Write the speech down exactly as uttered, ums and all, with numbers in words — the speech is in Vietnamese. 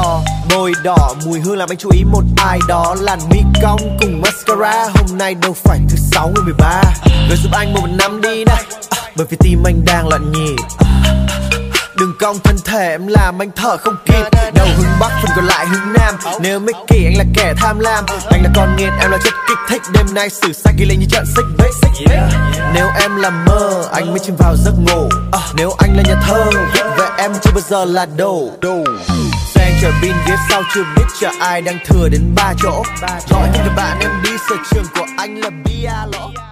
đỏ, môi đỏ, mùi hương làm anh chú ý một ai đó. Làn mi cong cùng mascara, hôm nay đâu phải thứ sáu ngày mười ba. Gửi giúp anh một năm đi này, bởi vì tim anh đang loạn nhịp. Đừng cong thân thể em làm anh thở không kịp. Đầu hướng Bắc phần còn lại hướng Nam. Nếu Mickey anh là kẻ tham lam, anh là con nghiện em là chất kích thích. Đêm nay xử sách ghi lên như trận xích bích. Nếu em là mơ anh mới chìm vào giấc ngủ. Nếu anh là nhà thơ viết về em chưa bao giờ là đồ. Xe chở pin ghế sau chưa biết chờ ai đang thừa đến ba chỗ. Gọi tất cả bạn em đi sở trường của anh là bia lỗ.